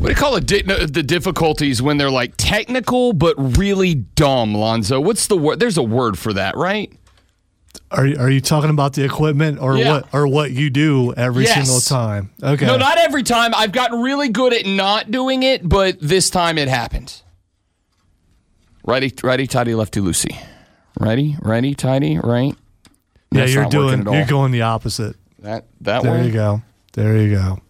What do you call it? The difficulties when they're like technical but really dumb, Lonzo? What's the word? There's a word for that, right? Are you talking about the equipment or what you do every single time? Okay. No, not every time. I've gotten really good at not doing it, but this time it happened. Righty, tighty, lefty, loosey. Righty, tighty, right? Yeah, you're going the opposite. That there way? There you go.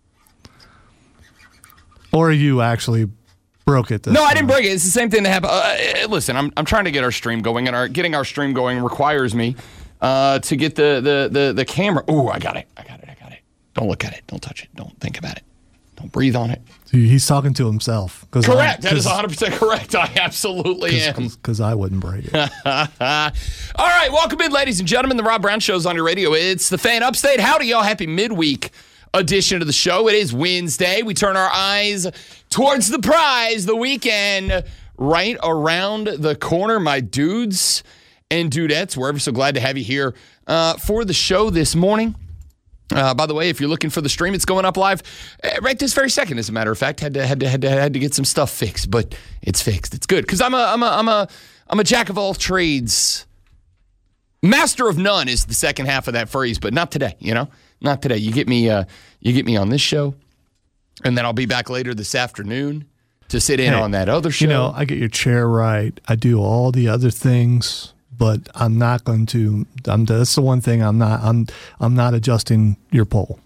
Or you actually broke it. No, I didn't break it. It's the same thing that happened. Listen, I'm trying to get our stream going, and getting our stream going requires me to get the camera. Ooh, I got it. Don't look at it. Don't touch it. Don't think about it. Don't breathe on it. He's talking to himself. Correct. That is 100% correct. I absolutely am. Because I wouldn't break it. All right. Welcome in, ladies and gentlemen. The Rob Brown Show's on your radio. It's the Fan Upstate. Howdy, y'all. Happy midweek edition of the show. It is Wednesday. We turn our eyes towards the prize, the weekend, right around the corner. My dudes and dudettes, we're ever so glad to have you here for the show this morning. By the way, if you're looking for the stream, it's going up live right this very second. As a matter of fact, had to get some stuff fixed, but it's fixed. It's good because I'm a jack of all trades, master of none is the second half of that phrase, but not today. Not today. You get me on this show, and then I'll be back later this afternoon to sit in on that other show. I get your chair right. I do all the other things. But I'm not going to. That's the one thing I'm not adjusting your poll.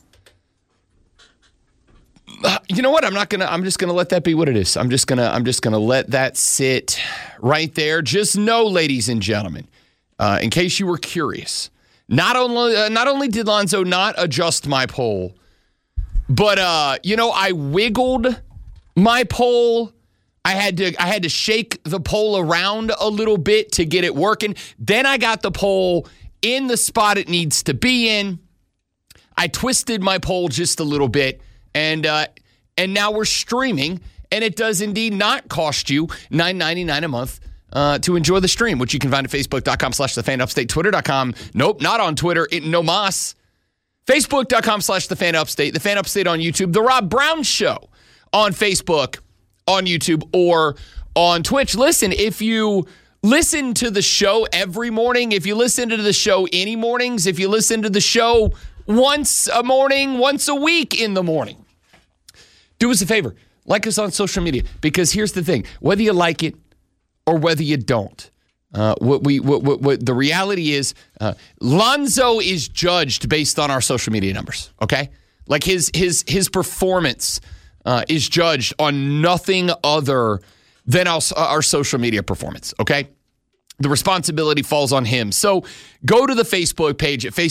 You know what? I'm just gonna let that be what it is. I'm just gonna let that sit right there. Just know, ladies and gentlemen, in case you were curious, not only did Lonzo not adjust my poll, but I wiggled my poll. I had to shake the poll around a little bit to get it working. Then I got the poll in the spot it needs to be in. I twisted my poll just a little bit, and now we're streaming, and it does indeed not cost you $9.99 a month to enjoy the stream, which you can find at Facebook.com/TheFanUpstate, Twitter.com. Nope, not on Twitter. No mas. Facebook.com/TheFanUpstate, The Fan Upstate on YouTube, The Rob Brown Show on Facebook, on YouTube, or on Twitch. Listen, if you listen to the show every morning, if you listen to the show any mornings, if you listen to the show once a morning, once a week in the morning, do us a favor. Like us on social media, because here's the thing. Whether you like it or whether you don't, what the reality is, Lonzo is judged based on our social media numbers, okay? Like his performance is judged on nothing other than our social media performance, okay? The responsibility falls on him. So go to the Facebook page at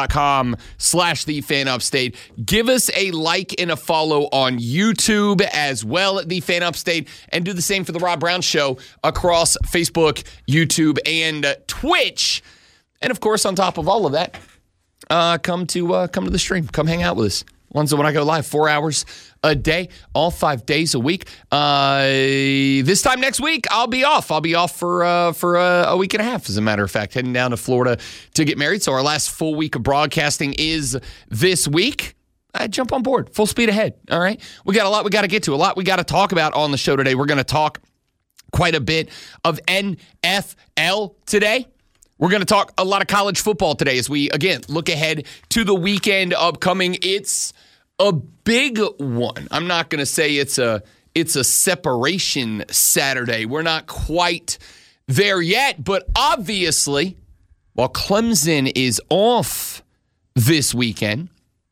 facebook.com/TheFanUpstate. Give us a like and a follow on YouTube as well at The Fan Upstate, and do the same for the Rob Brown Show across Facebook, YouTube, and Twitch. And of course, on top of all of that, come to the stream. Come hang out with us. Lonzo, when I go live, 4 hours a day, all 5 days a week. This time next week, I'll be off. I'll be off for a week and a half, as a matter of fact, heading down to Florida to get married. So our last full week of broadcasting is this week. I jump on board, full speed ahead. All right, we got a lot we got to get to, a lot we got to talk about on the show today. We're going to talk quite a bit of NFL today. We're going to talk a lot of college football today as we, again, look ahead to the weekend upcoming. It's a big one. I'm not going to say it's a separation Saturday. We're not quite there yet, but obviously, while Clemson is off this weekend,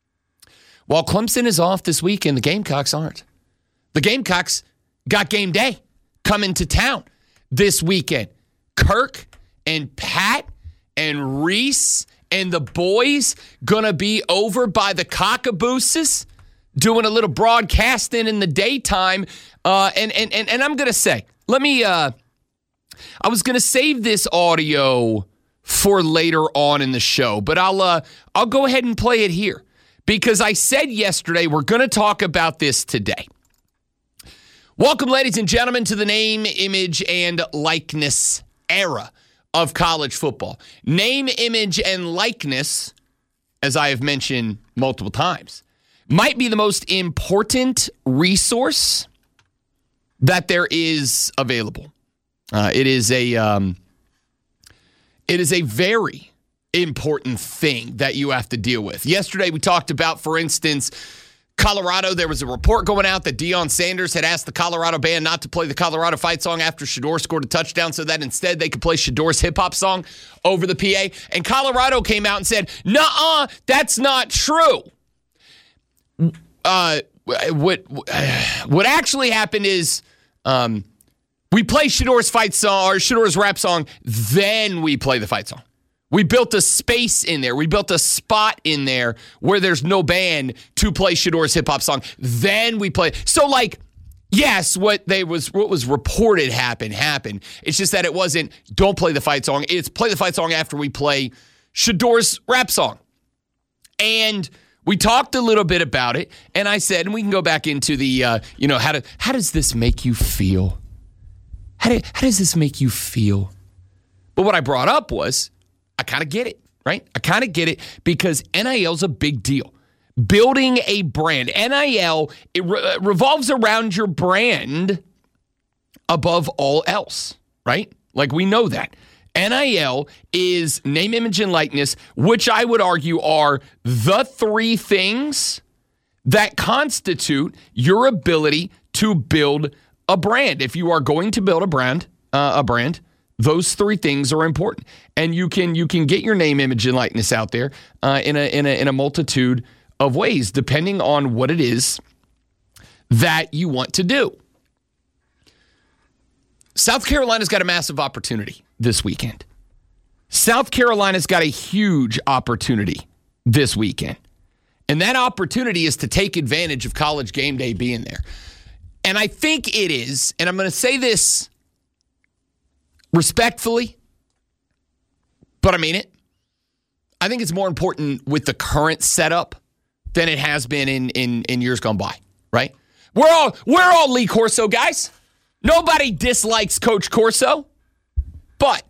the Gamecocks aren't. The Gamecocks got game day coming to town this weekend. Kirk and Pat and Reese and the boys gonna be over by the Cockabooses doing a little broadcasting in the daytime. And I'm gonna say, I was gonna save this audio for later on in the show, but I'll go ahead and play it here because I said yesterday we're gonna talk about this today. Welcome, ladies and gentlemen, to the name, image, and likeness era of college football. Name, image, and likeness, as I have mentioned multiple times, might be the most important resource that there is available. It is a very important thing that you have to deal with. Yesterday, we talked about, for instance, Colorado. There was a report going out that Deion Sanders had asked the Colorado band not to play the Colorado fight song after Shedeur scored a touchdown so that instead they could play Shedor's hip-hop song over the PA. And Colorado came out and said, nuh-uh, that's not true. What actually happened is we play Shedor's fight song or Shedor's rap song, then we play the fight song. We built a space in there. We built a spot in there where there's no band to play Shedor's hip hop song. Then we play. So, like, yes, what was reported happened. It's just that it wasn't don't play the fight song. It's play the fight song after we play Shedor's rap song. And we talked a little bit about it, and I said, and we can go back into the, how does this make you feel? How does this make you feel? But what I brought up was, I kind of get it, right? I kind of get it because NIL is a big deal. Building a brand. NIL, it revolves around your brand above all else, right? Like, we know that. NIL is name, image, and likeness, which I would argue are the three things that constitute your ability to build a brand. If you are going to build a brand, those three things are important, and you can get your name, image, and likeness out there in a multitude of ways, depending on what it is that you want to do. South Carolina's got a massive opportunity this weekend. South Carolina's got a huge opportunity this weekend, and that opportunity is to take advantage of College Game Day being there. And I think it is, and I'm going to say this respectfully, but I mean it. I think it's more important with the current setup than it has been in years gone by, right? We're all Lee Corso guys. Nobody dislikes Coach Corso. But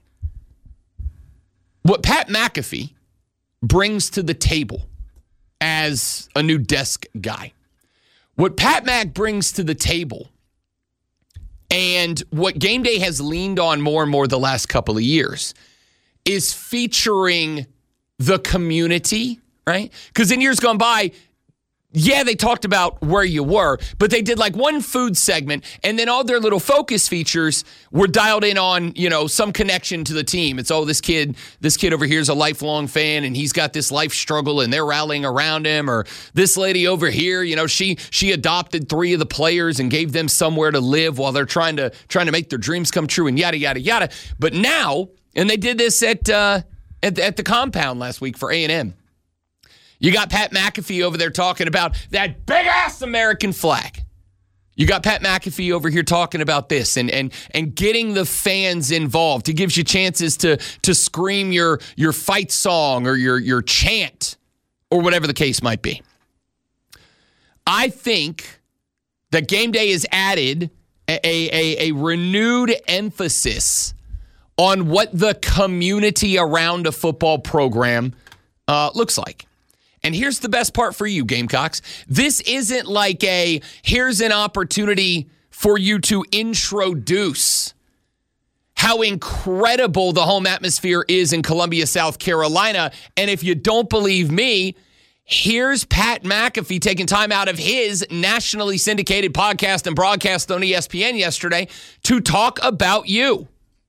what Pat McAfee brings to the table as a new desk guy, what Pat Mac brings to the table, and what Game Day has leaned on more and more the last couple of years, is featuring the community, right? Because in years gone by, yeah, they talked about where you were, but they did like one food segment, and then all their little focus features were dialed in on, some connection to the team. It's, this kid over here is a lifelong fan, and he's got this life struggle, and they're rallying around him. Or this lady over here, she adopted 3 of the players and gave them somewhere to live while they're trying to make their dreams come true, and yada yada yada. But now, and they did this at the compound last week for A&M. You got Pat McAfee over there talking about that big-ass American flag. You got Pat McAfee over here talking about this and getting the fans involved. He gives you chances to scream your fight song or your chant or whatever the case might be. I think that Game Day has added a renewed emphasis on what the community around a football program looks like. And here's the best part for you, Gamecocks. This isn't like here's an opportunity for you to introduce how incredible the home atmosphere is in Columbia, South Carolina. And if you don't believe me, here's Pat McAfee taking time out of his nationally syndicated podcast and broadcast on ESPN yesterday to talk about you.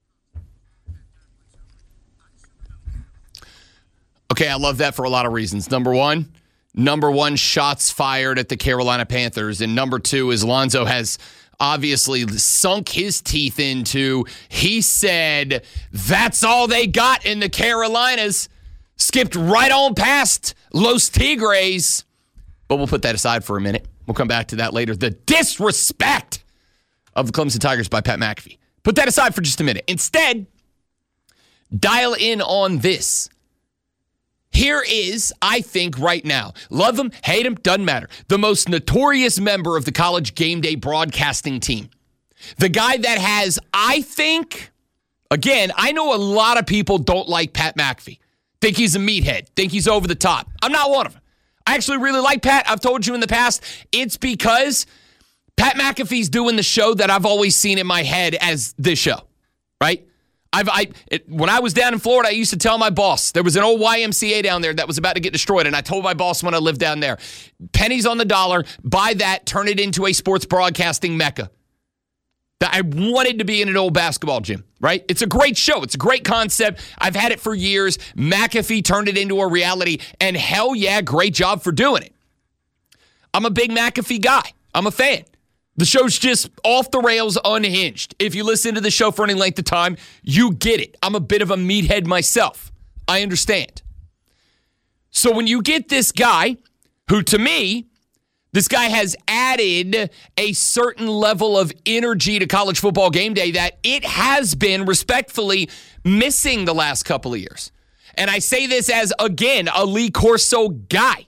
Okay, I love that for a lot of reasons. Number one, shots fired at the Carolina Panthers. And number 2 is Lonzo has obviously sunk his teeth into, he said, that's all they got in the Carolinas. Skipped right on past Los Tigres. But we'll put that aside for a minute. We'll come back to that later. The disrespect of the Clemson Tigers by Pat McAfee. Put that aside for just a minute. Instead, dial in on this. Here is, I think, right now, love him, hate him, doesn't matter, the most notorious member of the College Game Day broadcasting team. The guy that has, I think, again, I know a lot of people don't like Pat McAfee. Think he's a meathead. Think he's over the top. I'm not one of them. I actually really like Pat. I've told you in the past, it's because Pat McAfee's doing the show that I've always seen in my head as this show, right? When I was down in Florida, I used to tell my boss, there was an old YMCA down there that was about to get destroyed, and I told my boss when I lived down there, pennies on the dollar, buy that, turn it into a sports broadcasting mecca. I wanted to be in an old basketball gym, right? It's a great show. It's a great concept. I've had it for years. McAfee turned it into a reality, and hell yeah, great job for doing it. I'm a big McAfee guy. I'm a fan. The show's just off the rails, unhinged. If you listen to the show for any length of time, you get it. I'm a bit of a meathead myself. I understand. So when you get this guy, who to me, this guy has added a certain level of energy to college football game day that it has been respectfully missing the last couple of years. And I say this as, again, a Lee Corso guy.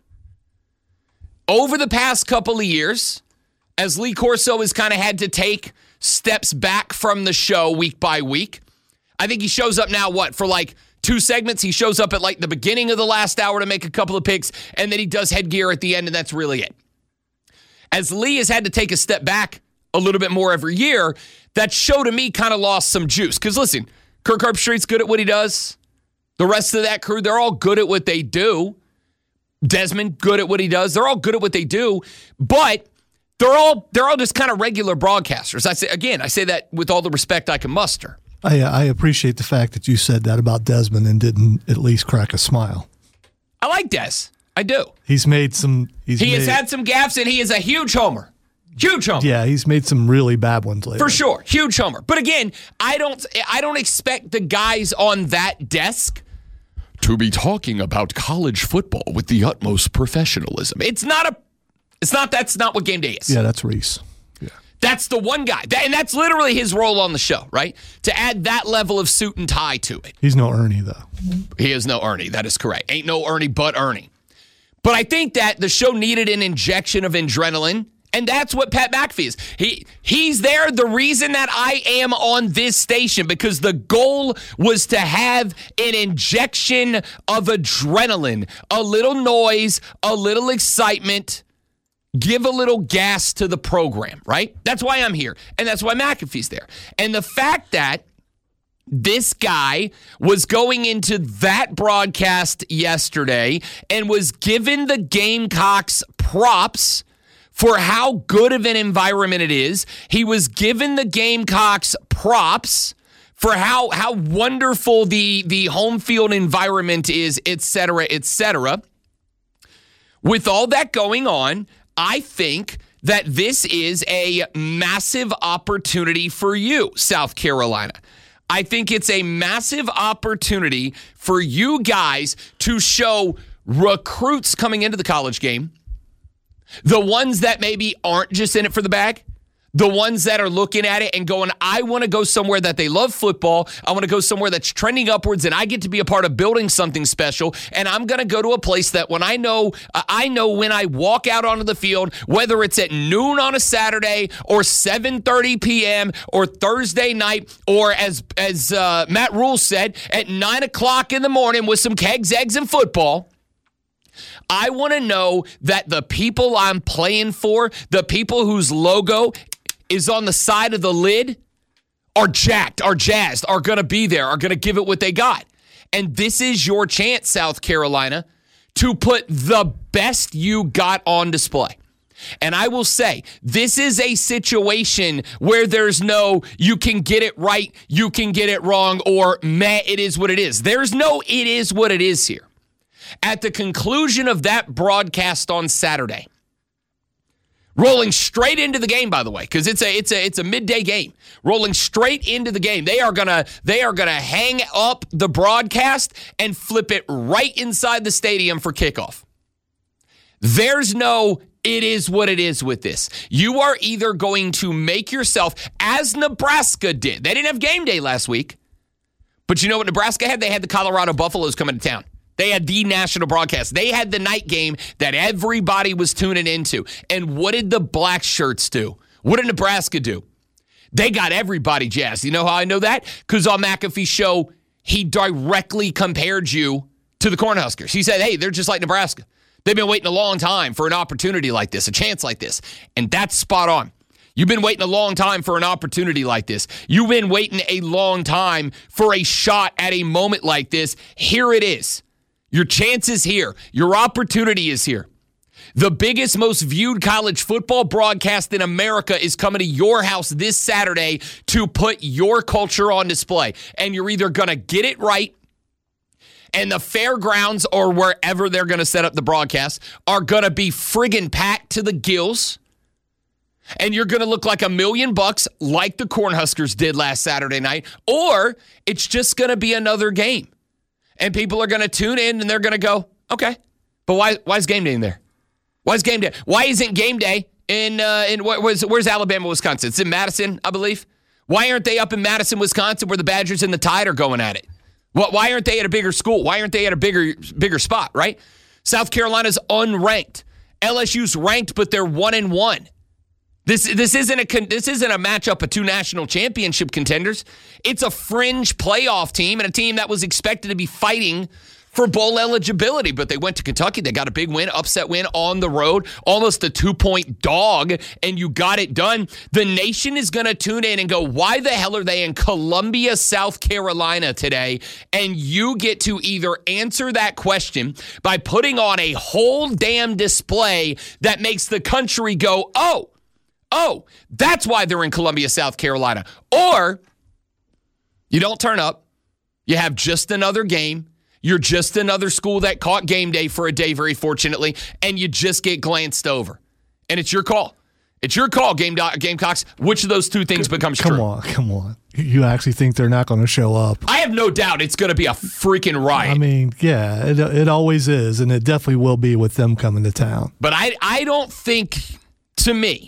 Over the past couple of years, as Lee Corso has kind of had to take steps back from the show week by week, I think he shows up now, for like 2 segments? He shows up at like the beginning of the last hour to make a couple of picks, and then he does headgear at the end, and that's really it. As Lee has had to take a step back a little bit more every year, that show to me kind of lost some juice. Because listen, Kirk Herbstreit's good at what he does. The rest of that crew, they're all good at what they do. Desmond, good at what he does. They're all good at what they do. But they're all just kind of regular broadcasters. I say that with all the respect I can muster. I appreciate the fact that you said that about Desmond and didn't at least crack a smile. I like Des. I do. He has had some gaffes, and he is a huge homer. Huge homer. Yeah, he's made some really bad ones lately. For sure. Huge homer. But again, I don't expect the guys on that desk to be talking about college football with the utmost professionalism. That's not what game day is. Yeah, that's Reese. Yeah. That's the one guy. And that's literally his role on the show, right? To add that level of suit and tie to it. He's no Ernie, though. He is no Ernie. That is correct. Ain't no Ernie but Ernie. But I think that the show needed an injection of adrenaline, and that's what Pat McAfee is. He's there, the reason that I am on this station, because the goal was to have an injection of adrenaline, a little noise, a little excitement, give a little gas to the program, right? That's why I'm here, and that's why McAfee's there. And the fact that this guy was going into that broadcast yesterday and was given the Gamecocks props for how good of an environment it is. He was given the Gamecocks props for how wonderful the home field environment is, et cetera, et cetera. With all that going on, I think that this is a massive opportunity for you, South Carolina. I think it's a massive opportunity for you guys to show recruits coming into the college game, the ones that maybe aren't just in it for the bag, the ones that are looking at it and going, I want to go somewhere that they love football. I want to go somewhere that's trending upwards, and I get to be a part of building something special. And I'm going to go to a place that when I know when I walk out onto the field, whether it's at noon on a Saturday or 7:30 p.m. or Thursday night, or as Matt Rule said, at 9 o'clock in the morning with some kegs, eggs, and football. I want to know that the people I'm playing for, the people whose logo is on the side of the lid, are jacked, are jazzed, are going to be there, are going to give it what they got. And this is your chance, South Carolina, to put the best you got on display. And I will say, this is a situation where there's no, you can get it right, you can get it wrong, or meh, it is what it is. There's no, it is what it is here. At the conclusion of that broadcast on Saturday, rolling straight into the game, by the way, because it's a midday game. Rolling straight into the game, they are gonna hang up the broadcast and flip it right inside the stadium for kickoff. There's no, it is what it is with this. You are either going to make yourself, as Nebraska did. They didn't have game day last week, but you know what Nebraska had? They had the Colorado Buffaloes coming to town. They had the national broadcast. They had the night game that everybody was tuning into. And what did the black shirts do? What did Nebraska do? They got everybody jazzed. You know how I know that? Because on McAfee's show, he directly compared you to the Cornhuskers. He said, hey, they're just like Nebraska. They've been waiting a long time for an opportunity like this, a chance like this. And that's spot on. You've been waiting a long time for an opportunity like this. You've been waiting a long time for a shot at a moment like this. Here it is. Your chance is here. Your opportunity is here. The biggest, most viewed college football broadcast in America is coming to your house this Saturday to put your culture on display. And you're either going to get it right, and the fairgrounds or wherever they're going to set up the broadcast are going to be friggin' packed to the gills, and you're going to look like $1 million like the Cornhuskers did last Saturday night, or it's just going to be another game. And people are going to tune in and they're going to go, okay, but why is game day in there? Why is game day? Why isn't game day in where's Alabama, Wisconsin? It's in Madison, I believe. Why aren't they up in Madison, Wisconsin, where the Badgers and the Tide are going at it? Why aren't they at a bigger school? Why aren't they at a bigger spot, right? South Carolina's unranked. LSU's ranked, but they're 1-1. This isn't a matchup of two national championship contenders. It's a fringe playoff team and a team that was expected to be fighting for bowl eligibility, but they went to Kentucky. They got a big win, upset win on the road, almost a 2-point dog, and you got it done. The nation is going to tune in and go, why the hell are they in Columbia, South Carolina today? And you get to either answer that question by putting on a whole damn display that makes the country go, oh, that's why they're in Columbia, South Carolina. Or you don't turn up. You have just another game. You're just another school that caught game day for a day, very fortunately, and you just get glanced over. And it's your call. It's your call, Gamecocks. Which of those two things becomes true? Come on. You actually think they're not going to show up? I have no doubt it's going to be a freaking riot. I mean, yeah, it always is, and it definitely will be with them coming to town. But I don't think, to me,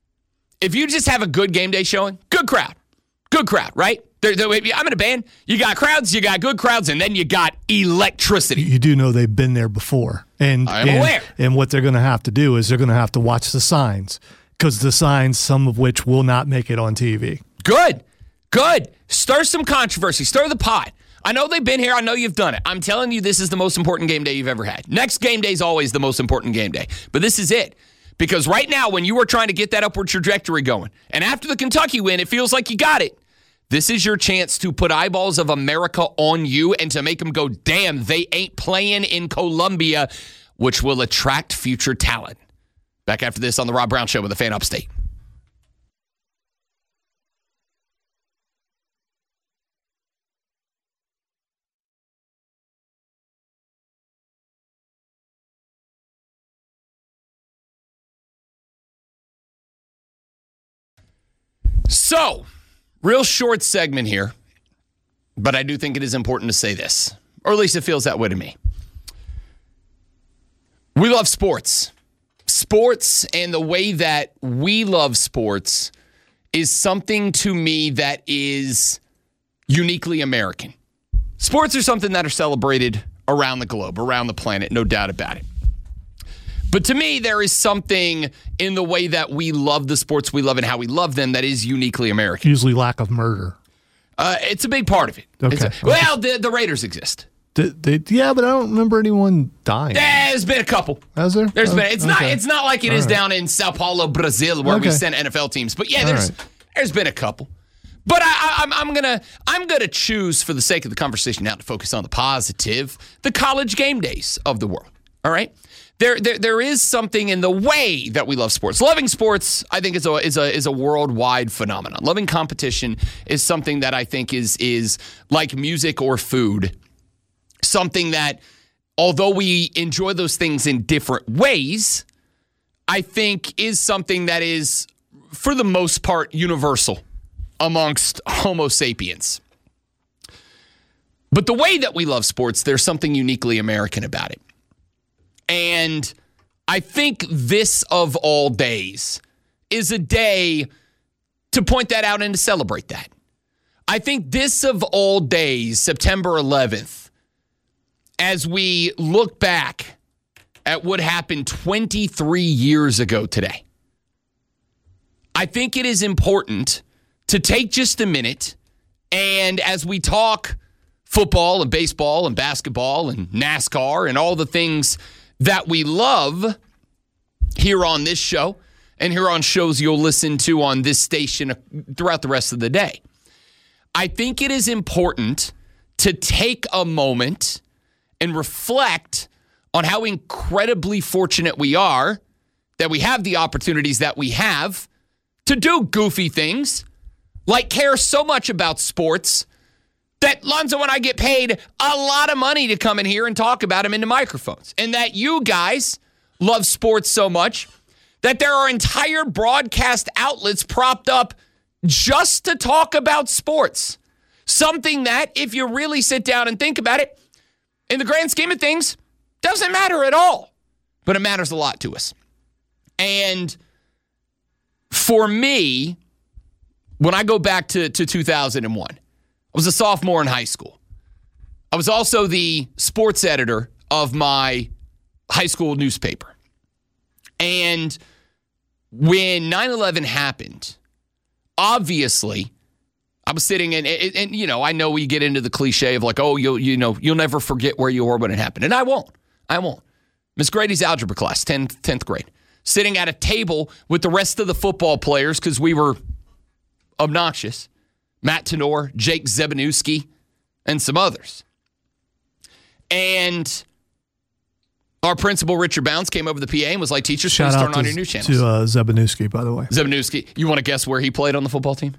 if you just have a good game day showing, good crowd, right? I'm in a band. You got crowds, you got good crowds, and then you got electricity. You do know they've been there before. And I'm aware. And what they're going to have to do is they're going to have to watch the signs, because the signs, some of which will not make it on TV. Good. Stir some controversy. Stir the pot. I know they've been here. I know you've done it. I'm telling you, this is the most important game day you've ever had. Next game day is always the most important game day. But this is it. Because right now, when you are trying to get that upward trajectory going, and after the Kentucky win, it feels like you got it. This is your chance to put eyeballs of America on you and to make them go, damn, they ain't playing in Columbia, which will attract future talent. Back after this on The Rob Brown Show with the Fan Upstate. So, real short segment here, but I do think it is important to say this, or at least it feels that way to me. We love sports. Sports and the way that we love sports is something to me that is uniquely American. Sports are something that are celebrated around the globe, around the planet, no doubt about it. But to me, there is something in the way that we love the sports we love and how we love them that is uniquely American. Usually lack of murder. It's a big part of it. Okay. Well, the Raiders exist. Yeah, but I don't remember anyone dying. There's been a couple. Has there? There's been. It's not like it is down in Sao Paulo, Brazil, where we send NFL teams. But yeah, there's been a couple. But I'm gonna choose, for the sake of the conversation now, to focus on the positive, the college game days of the world. All right. There is something in the way that we love sports. Loving sports, I think, is a worldwide phenomenon. Loving competition is something that I think is like music or food. Something that, although we enjoy those things in different ways, I think is something that is, for the most part, universal amongst Homo sapiens. But the way that we love sports, there's something uniquely American about it. And I think this, of all days, is a day to point that out and to celebrate that. I think this, of all days, September 11th, as we look back at what happened 23 years ago today, I think it is important to take just a minute, and as we talk football and baseball and basketball and NASCAR and all the things that we love here on this show and here on shows you'll listen to on this station throughout the rest of the day. I think it is important to take a moment and reflect on how incredibly fortunate we are that we have the opportunities that we have to do goofy things, like care so much about sports that Lonzo and I get paid a lot of money to come in here and talk about them into microphones, and that you guys love sports so much that there are entire broadcast outlets propped up just to talk about sports. Something that, if you really sit down and think about it, in the grand scheme of things, doesn't matter at all. But it matters a lot to us. And for me, when I go back to 2001, I was a sophomore in high school. I was also the sports editor of my high school newspaper. And when 9/11 happened, obviously, I was sitting and you know, I know we get into the cliche of like, oh, you'll never forget where you were when it happened. And I won't. Miss Grady's algebra class, 10th grade, sitting at a table with the rest of the football players because we were obnoxious. Matt Tenor, Jake Zebanewski, and some others. And our principal, Richard Bounds, came over the PA and was like, teachers, please turn on your news channels. To Zebanewski, by the way. Zebanewski. You want to guess where he played on the football team?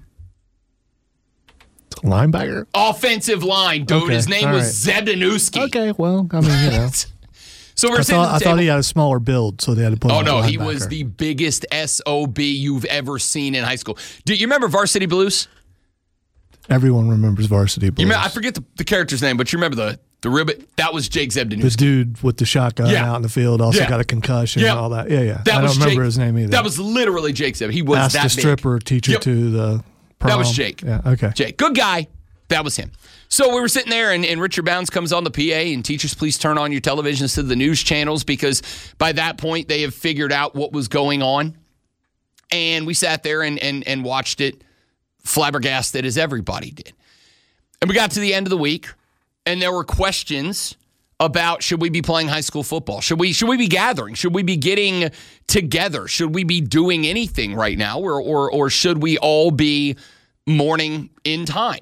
Linebacker? Offensive line, dude. Okay, his name was Zebanewski. Okay, well, I mean, you know. So we're I thought he had a smaller build, so they had to put him on. Oh, no, he was the biggest SOB you've ever seen in high school. Do you remember Varsity Blues? Everyone remembers Varsity Blues. I forget the character's name, but you remember the ribbit? That was Jake Zebanewski. The dude with the shotgun out in the field also got a concussion and all that. Yeah. I don't remember his name either. That was literally Jake Zebanewski. He was that big. Stripper teacher to the prom. That was Jake. Yeah, okay. Jake. Good guy. That was him. So we were sitting there, and Richard Bounds comes on the PA, and teachers, please turn on your televisions to the news channels, because by that point, they have figured out what was going on. And we sat there and watched it, flabbergasted as everybody did. And we got to the end of the week, and there were questions about, should we be playing high school football? Should we be gathering? Should we be getting together? Should we be doing anything right now? Or should we all be mourning in time?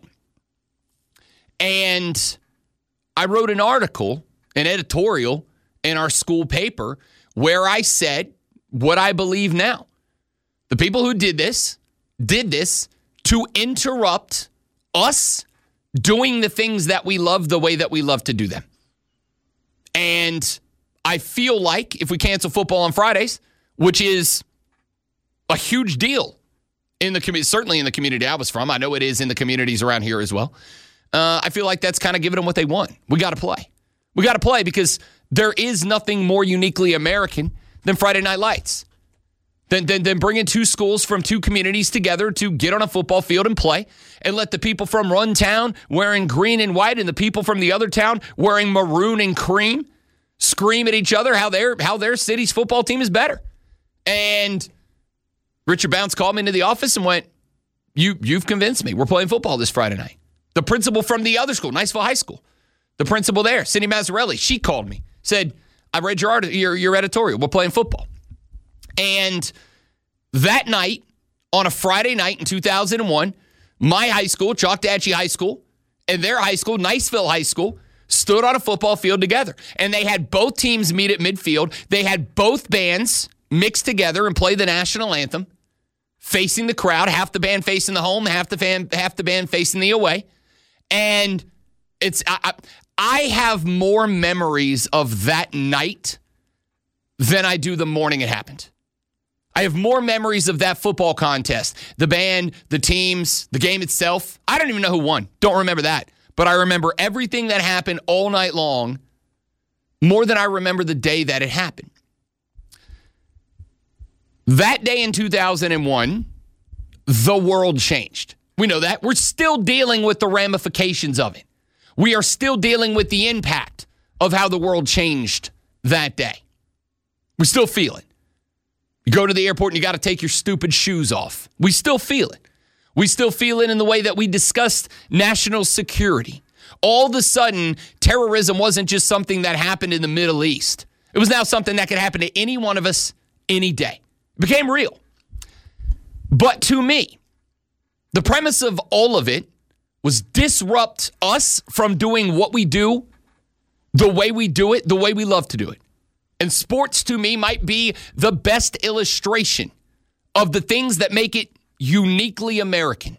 And I wrote an article, an editorial in our school paper where I said what I believe now. The people who did this to interrupt us doing the things that we love the way that we love to do them. And I feel like if we cancel football on Fridays, which is a huge deal in the community, certainly in the community I was from, I know it is in the communities around here as well, I feel like that's kind of giving them what they want. We got to play. We got to play because there is nothing more uniquely American than Friday Night Lights. Than bringing two schools from two communities together to get on a football field and play, and let the people from one town wearing green and white and the people from the other town wearing maroon and cream scream at each other how their city's football team is better. And Richard Bounds called me into the office and went, You've convinced me. We're playing football this Friday night. The principal from the other school, Niceville High School, the principal there, Cindy Mazzarelli, she called me, said, I read your editorial. We're playing football. And that night, on a Friday night in 2001, my high school, Choctawhatchee High School, and their high school, Niceville High School, stood on a football field together. And they had both teams meet at midfield. They had both bands mix together and play the national anthem, facing the crowd, half the band facing the home, half the band facing the away. And I have more memories of that night than I do the morning it happened. I have more memories of that football contest, the band, the teams, the game itself. I don't even know who won. Don't remember that. But I remember everything that happened all night long more than I remember the day that it happened. That day in 2001, the world changed. We know that. We're still dealing with the ramifications of it. We are still dealing with the impact of how the world changed that day. We still feel it. You go to the airport and you got to take your stupid shoes off. We still feel it. We still feel it in the way that we discussed national security. All of a sudden, terrorism wasn't just something that happened in the Middle East. It was now something that could happen to any one of us any day. It became real. But to me, the premise of all of it was disrupt us from doing what we do, the way we do it, the way we love to do it. And sports, to me, might be the best illustration of the things that make it uniquely American.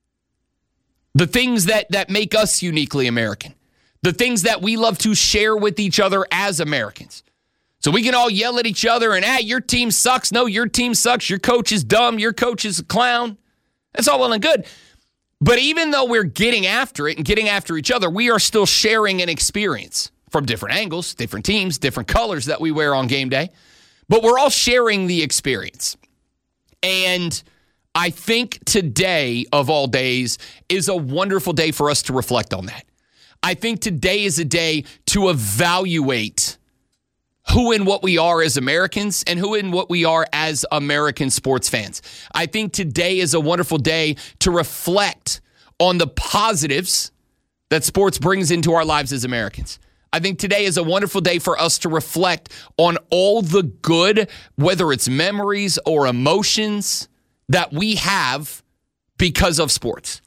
The things that make us uniquely American. The things that we love to share with each other as Americans. So we can all yell at each other and, your team sucks. No, your team sucks. Your coach is dumb. Your coach is a clown. That's all well and good. But even though we're getting after it and getting after each other, we are still sharing an experience from different angles, different teams, different colors that we wear on game day. But we're all sharing the experience. And I think today, of all days, is a wonderful day for us to reflect on that. I think today is a day to evaluate who and what we are as Americans and who and what we are as American sports fans. I think today is a wonderful day to reflect on the positives that sports brings into our lives as Americans. I think today is a wonderful day for us to reflect on all the good, whether it's memories or emotions, that we have because of sports.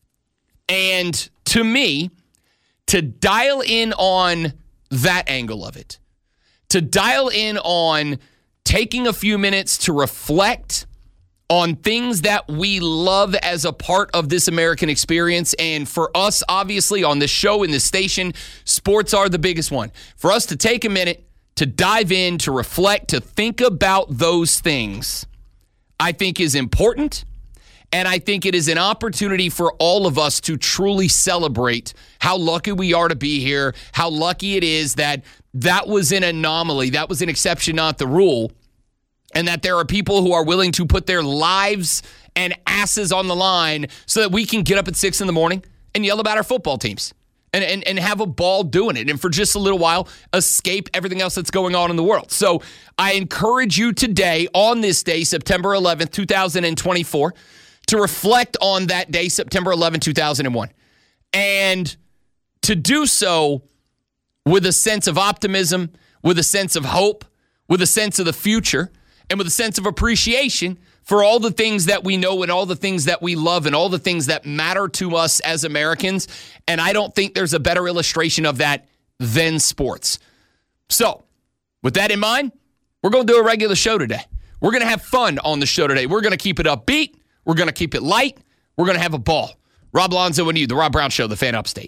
And to me, to dial in on that angle of it, to dial in on taking a few minutes to reflect on things that we love as a part of this American experience. And for us, obviously, on this show, in this station, sports are the biggest one. For us to take a minute to dive in, to reflect, to think about those things, I think is important. And I think it is an opportunity for all of us to truly celebrate how lucky we are to be here, how lucky it is that was an anomaly, that was an exception, not the rule, and that there are people who are willing to put their lives and asses on the line so that we can get up at 6 in the morning and yell about our football teams and have a ball doing it. And for just a little while, escape everything else that's going on in the world. So I encourage you today, on this day, September 11th, 2024, to reflect on that day, September 11, 2001. And to do so with a sense of optimism, with a sense of hope, with a sense of the future, and with a sense of appreciation for all the things that we know and all the things that we love and all the things that matter to us as Americans. And I don't think there's a better illustration of that than sports. So, with that in mind, we're going to do a regular show today. We're going to have fun on the show today. We're going to keep it upbeat. We're going to keep it light. We're going to have a ball. Rob Lonzo and you, The Rob Brown Show, the Fan Upstate.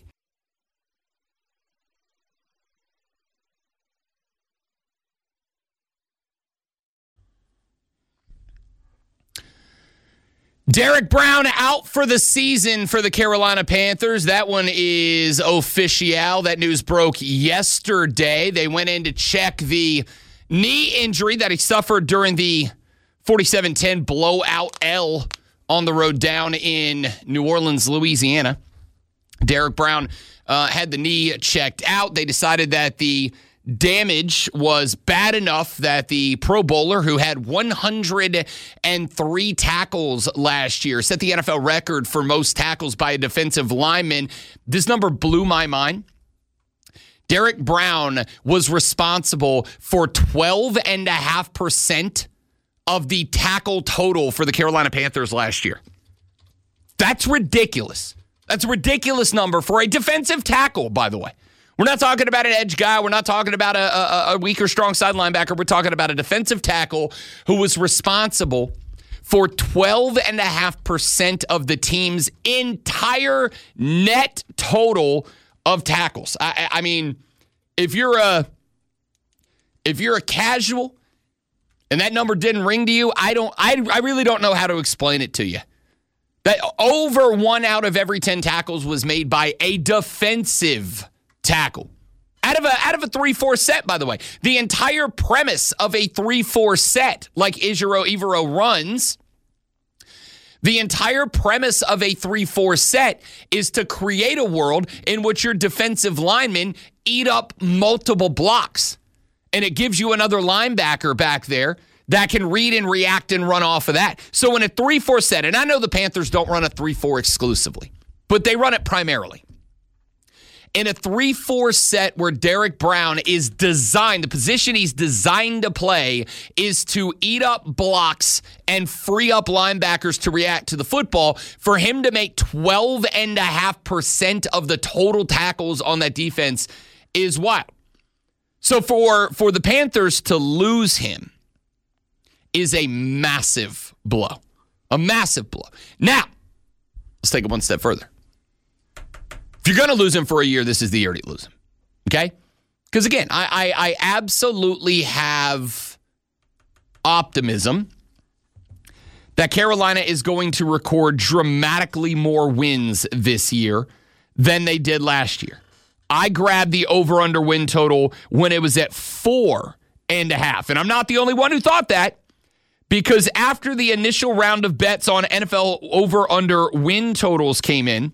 Derek Brown out for the season for the Carolina Panthers. That one is official. That news broke yesterday. They went in to check the knee injury that he suffered during the 47-10 blowout L on the road down in New Orleans, Louisiana. Derek Brown had the knee checked out. They decided that the damage was bad enough that the Pro Bowler, who had 103 tackles last year, set the NFL record for most tackles by a defensive lineman. This number blew my mind. Derek Brown was responsible for 12.5% of the tackle total for the Carolina Panthers last year. That's ridiculous. That's a ridiculous number for a defensive tackle, by the way. We're not talking about an edge guy. We're not talking about a weak or strong side linebacker. We're talking about a defensive tackle who was responsible for 12.5% of the team's entire net total of tackles. I mean, if you're a casual and that number didn't ring to you, I really don't know how to explain it to you. That over 1 out of every 10 tackles was made by a defensive tackle. Out of a 3-4 set, by the way. The entire premise of a 3-4 set, like Evero runs, the entire premise of a 3-4 set is to create a world in which your defensive linemen eat up multiple blocks. And it gives you another linebacker back there that can read and react and run off of that. So in a 3-4 set, and I know the Panthers don't run a 3-4 exclusively, but they run it primarily. In a 3-4 set where Derek Brown is designed, the position he's designed to play is to eat up blocks and free up linebackers to react to the football, for him to make 12.5% of the total tackles on that defense is wild. So for the Panthers to lose him is a massive blow. A massive blow. Now, let's take it one step further. If you're going to lose him for a year, this is the year to lose him. Okay? Because again, I absolutely have optimism that Carolina is going to record dramatically more wins this year than they did last year. I grabbed the over-under win total when it was at 4.5. And I'm not the only one who thought that, because after the initial round of bets on NFL over-under win totals came in,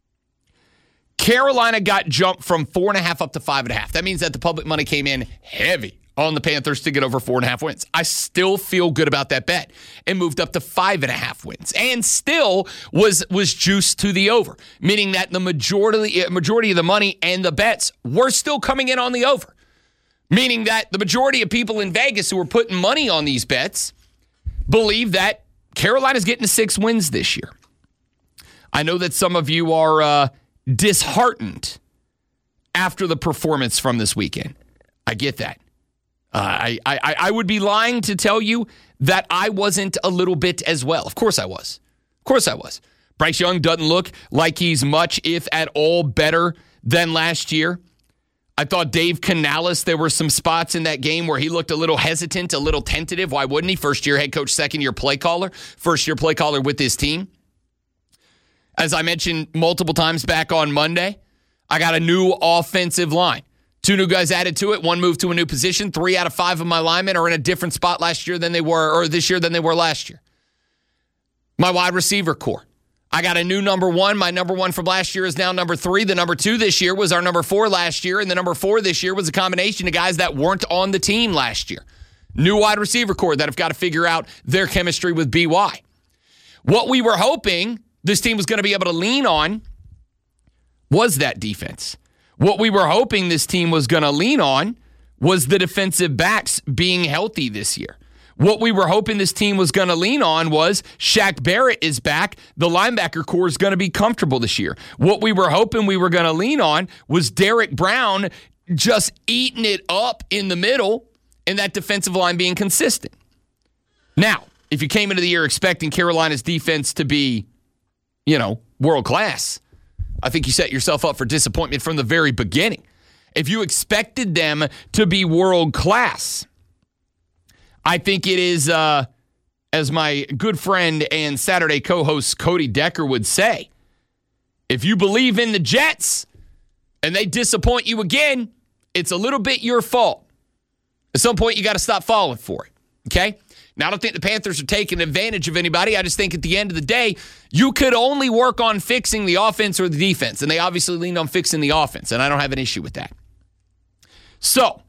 Carolina got jumped from 4.5 up to 5.5. That means that the public money came in heavy on the Panthers to get over 4.5 wins. I still feel good about that bet. It moved up to 5.5 wins and still was juiced to the over, meaning that the majority of the money and the bets were still coming in on the over, meaning that the majority of people in Vegas who were putting money on these bets believe that Carolina's getting to 6 wins this year. I know that some of you are disheartened after the performance from this weekend. I get that. I would be lying to tell you that I wasn't a little bit as well. Of course I was. Bryce Young doesn't look like he's much, if at all, better than last year. I thought Dave Canales, there were some spots in that game where he looked a little hesitant, a little tentative. Why wouldn't he? First-year head coach, second-year play caller. First-year play caller with his team. As I mentioned multiple times back on Monday, I got a new offensive line. 2 new guys added to it. 1 moved to a new position. 3 out of 5 of my linemen are in a different spot this year than they were last year. My wide receiver core. I got a new number 1. My number 1 from last year is now number 3. The number 2 this year was our number 4 last year, and the number 4 this year was a combination of guys that weren't on the team last year. New wide receiver core that have got to figure out their chemistry with BY. What we were hoping this team was going to be able to lean on was that defense. What we were hoping this team was going to lean on was the defensive backs being healthy this year. What we were hoping this team was going to lean on was Shaq Barrett is back. The linebacker core is going to be comfortable this year. What we were hoping we were going to lean on was Derek Brown just eating it up in the middle and that defensive line being consistent. Now, if you came into the year expecting Carolina's defense to be, world class, I think you set yourself up for disappointment from the very beginning. If you expected them to be world class, I think it is, as my good friend and Saturday co-host Cody Decker would say, if you believe in the Jets and they disappoint you again, it's a little bit your fault. At some point, you got to stop falling for it, okay? Now, I don't think the Panthers are taking advantage of anybody. I just think at the end of the day, you could only work on fixing the offense or the defense, and they obviously leaned on fixing the offense, and I don't have an issue with that. So,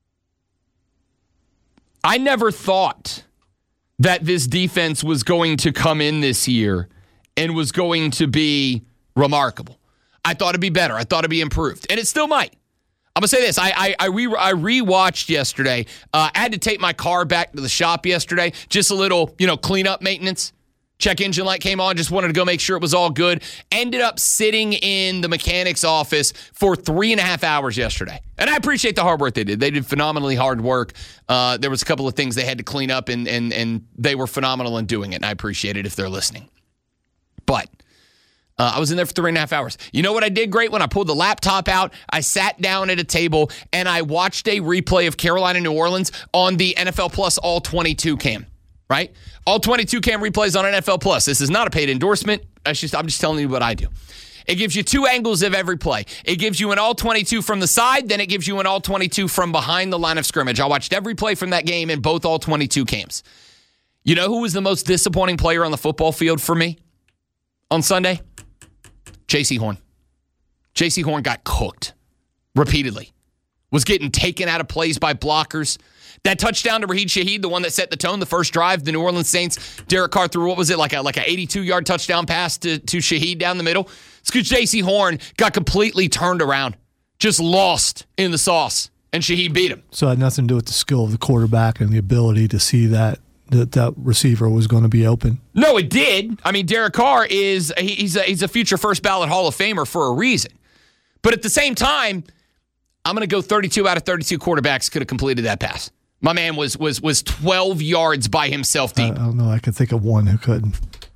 I never thought that this defense was going to come in this year and was going to be remarkable. I thought it'd be better. I thought it'd be improved, and it still might. I'm going to say this. I rewatched yesterday. I had to take my car back to the shop yesterday. Just a little, cleanup maintenance. Check engine light came on. Just wanted to go make sure it was all good. Ended up sitting in the mechanic's office for 3.5 hours yesterday. And I appreciate the hard work they did. They did phenomenally hard work. There was a couple of things they had to clean up, and they were phenomenal in doing it. And I appreciate it if they're listening. But I was in there for 3.5 hours. You know what I did great? When I pulled the laptop out, I sat down at a table and I watched a replay of Carolina New Orleans on the NFL Plus All 22 cam, right? All 22 cam replays on NFL Plus. This is not a paid endorsement. I'm just telling you what I do. It gives you 2 angles of every play. It gives you an all 22 from the side, then it gives you an all 22 from behind the line of scrimmage. I watched every play from that game in both all 22 cams. You know who was the most disappointing player on the football field for me on Sunday? J.C. Horn. J.C. Horn got cooked repeatedly. Was getting taken out of plays by blockers. That touchdown to Raheem Shaheed, the one that set the tone, the first drive, the New Orleans Saints, Derek Carr threw, like a 82-yard touchdown pass to Shaheed down the middle. It's because J.C. Horn got completely turned around, just lost in the sauce, and Shaheed beat him. So it had nothing to do with the skill of the quarterback and the ability to see that receiver was going to be open. No, it did. I mean, Derek Carr he's a future first ballot Hall of Famer for a reason. But at the same time, I'm going to go 32 out of 32 quarterbacks could have completed that pass. My man was 12 yards by himself deep. I don't know. I could think of one who couldn't.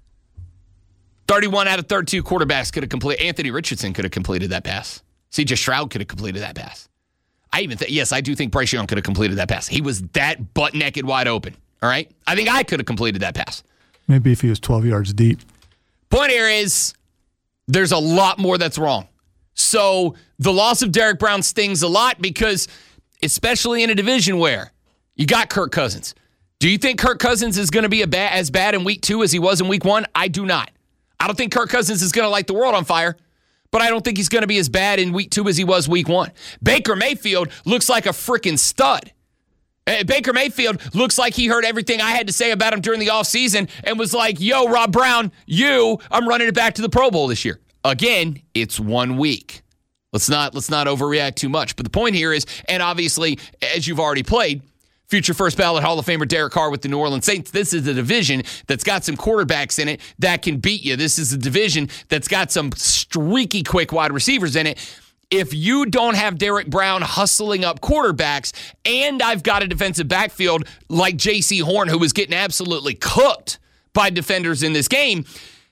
31 out of 32 quarterbacks could have completed. Anthony Richardson could have completed that pass. C.J. Stroud could have completed that pass. I do think Bryce Young could have completed that pass. He was that butt naked wide open. All right? I think I could have completed that pass. Maybe if he was 12 yards deep. Point here is there's a lot more that's wrong. So the loss of Derek Brown stings a lot because, especially in a division where you got Kirk Cousins. Do you think Kirk Cousins is going to be as bad in week 2 as he was in week 1? I do not. I don't think Kirk Cousins is going to light the world on fire, but I don't think he's going to be as bad in week 2 as he was week 1. Baker Mayfield looks like a freaking stud. Baker Mayfield looks like he heard everything I had to say about him during the offseason and was like, yo, Rob Brown, I'm running it back to the Pro Bowl this year. Again, it's 1 week. Let's not overreact too much. But the point here is, and obviously, as you've already played, future first ballot Hall of Famer Derek Carr with the New Orleans Saints. This is a division that's got some quarterbacks in it that can beat you. This is a division that's got some streaky, quick wide receivers in it. If you don't have Derek Brown hustling up quarterbacks, and I've got a defensive backfield like J.C. Horn, who was getting absolutely cooked by defenders in this game,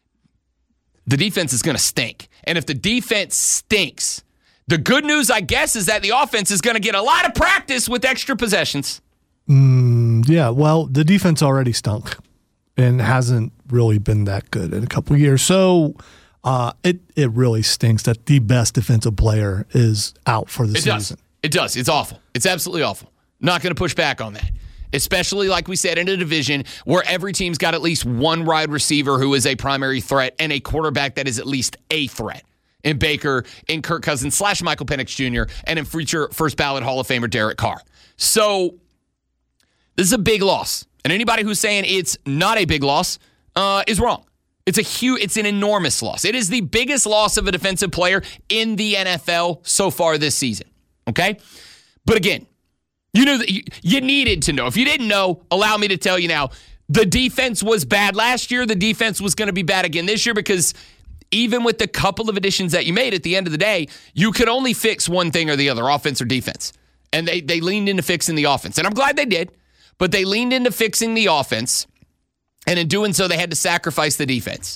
the defense is going to stink. And if the defense stinks, the good news, I guess, is that the offense is going to get a lot of practice with extra possessions. Yeah, well, the defense already stunk and hasn't really been that good in a couple of years. So it really stinks that the best defensive player is out for the season. It does. It's awful. It's absolutely awful. Not going to push back on that. Especially, like we said, in a division where every team's got at least one wide receiver who is a primary threat and a quarterback that is at least a threat. In Baker, in Kirk Cousins / Michael Penix Jr., and in future first ballot Hall of Famer Derek Carr. So this is a big loss. And anybody who's saying it's not a big loss is wrong. It's an enormous loss. It is the biggest loss of a defensive player in the NFL so far this season. Okay? But again, you knew that you needed to know. If you didn't know, allow me to tell you now, the defense was bad last year. The defense was going to be bad again this year because even with the couple of additions that you made at the end of the day, you could only fix one thing or the other, offense or defense. And they leaned into fixing the offense. And I'm glad they did, but they leaned into fixing the offense. And in doing so, they had to sacrifice the defense.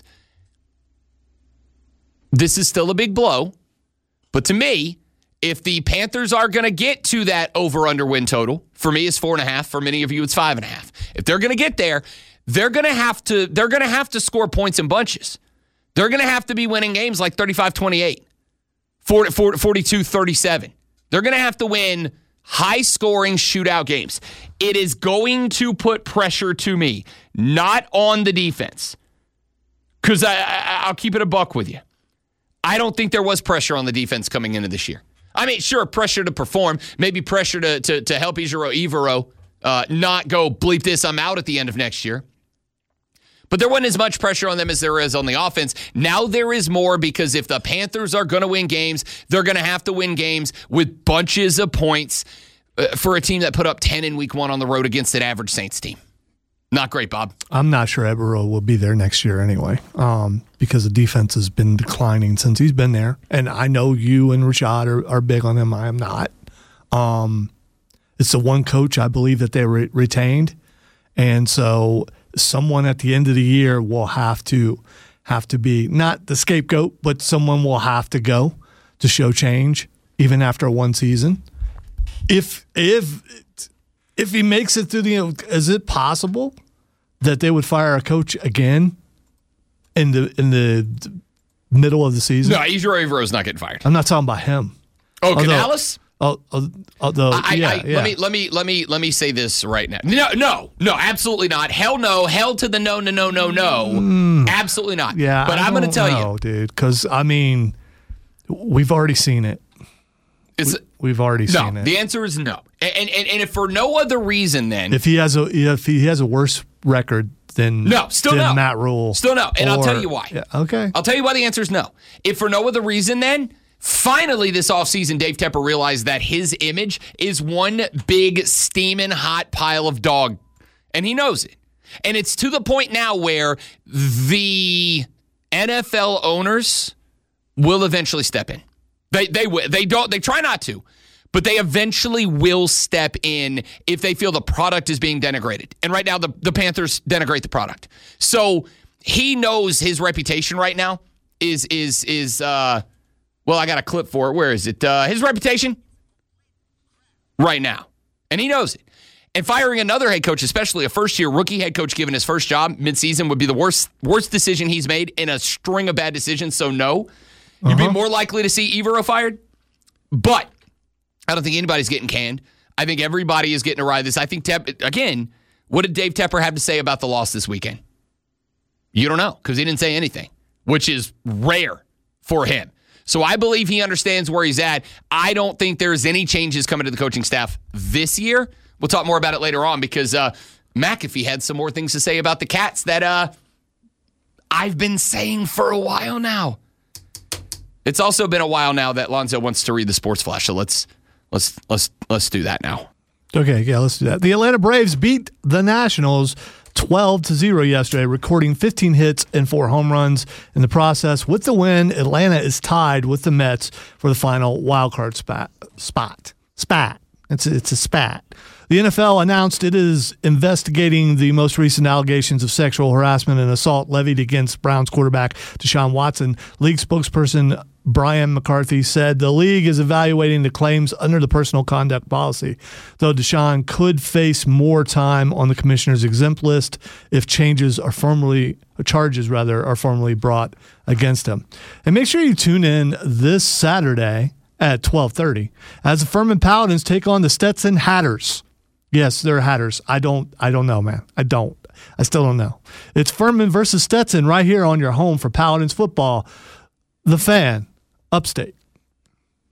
This is still a big blow. But to me, if the Panthers are going to get to that over-under win total, for me it's 4.5. For many of you, it's 5.5. If they're going to get there, they're going to have to score points in bunches. They're going to have to be winning games like 35-28, 42-37. They're going to have to win high-scoring shootout games. It is going to put pressure to me, not on the defense. Because I'll keep it a buck with you. I don't think there was pressure on the defense coming into this year. I mean, sure, pressure to perform, maybe pressure to help Evero not go bleep this, I'm out at the end of next year. But there wasn't as much pressure on them as there is on the offense. Now there is more because if the Panthers are going to win games, they're going to have to win games with bunches of points for a team that put up 10 in week 1 on the road against an average Saints team. Not great, Bob. I'm not sure Evero will be there next year anyway because the defense has been declining since he's been there. And I know you and Rashad are big on him. I am not. It's the one coach I believe that they retained. And so someone at the end of the year will have to be not the scapegoat, but someone will have to go to show change even after one season. If he makes it through is it possible that they would fire a coach again in the middle of the season? No, Evero's not getting fired. I'm not talking about him. Oh, Canales? Let me say this right now. No, absolutely not. Hell no. Hell to the no. Absolutely not. Yeah, but I'm going to tell you, dude, because I mean, we've already seen it. We've already seen it. The answer is no. And if for no other reason, then if he has a worse record than Matt Rule. Still no. And I'll tell you why. Yeah, okay. I'll tell you why the answer is no. If for no other reason then, finally this offseason, Dave Tepper realized that his image is one big steaming hot pile of dog. And he knows it. And it's to the point now where the NFL owners will eventually step in. They will. They try not to. But they eventually will step in if they feel the product is being denigrated. And right now, the Panthers denigrate the product. So he knows his reputation right now is well, I got a clip for it. Where is it? His reputation right now. And he knows it. And firing another head coach, especially a first-year rookie head coach given his first job midseason, would be the worst decision he's made in a string of bad decisions. So no. You'd be more likely to see Evero fired. But I don't think anybody's getting canned. I think everybody is getting to ride this. I think, again, what did Dave Tepper have to say about the loss this weekend? You don't know, because he didn't say anything, which is rare for him. So I believe he understands where he's at. I don't think there's any changes coming to the coaching staff this year. We'll talk more about it later on, because McAfee had some more things to say about the Cats that I've been saying for a while now. It's also been a while now that Lonzo wants to read the Sports Flash, so let's do that now. Okay, yeah, let's do that. The Atlanta Braves beat the Nationals 12-0 yesterday, recording 15 hits and 4 home runs in the process. With the win, Atlanta is tied with the Mets for the final wildcard spot. It's a spat. The NFL announced it is investigating the most recent allegations of sexual harassment and assault levied against Browns quarterback Deshaun Watson. League spokesperson Brian McCarthy said the league is evaluating the claims under the personal conduct policy, though Deshaun could face more time on the commissioner's exempt list if charges are formally brought against him. And make sure you tune in this Saturday at 12:30 as the Furman Paladins take on the Stetson Hatters. Yes, they're Hatters. I don't know, man. I still don't know. It's Furman versus Stetson right here on your home for Paladins football. The Fan, Upstate.